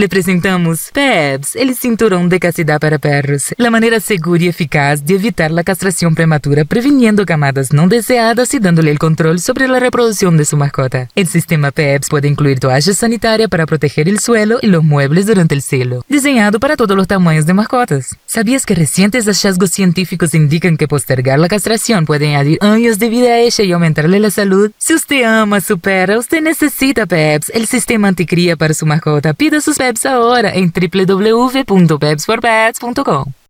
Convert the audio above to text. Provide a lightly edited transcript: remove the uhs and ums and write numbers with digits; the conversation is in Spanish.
Le presentamos PEPS, el cinturón de castidad para perros, la manera segura y eficaz de evitar la castración prematura, previniendo camadas no deseadas y dándole el control sobre la reproducción de su mascota. El sistema PEPS puede incluir toalla sanitaria para proteger el suelo y los muebles durante el celo, diseñado para todos los tamaños de mascotas. ¿Sabías que recientes hallazgos científicos indican que postergar la castración puede añadir años de vida a ella y aumentarle la salud? Si usted ama a su perro, usted necesita PEPS, el sistema anticría para su mascota. Pida sus PEPS ahora en www.pepsforpets.com.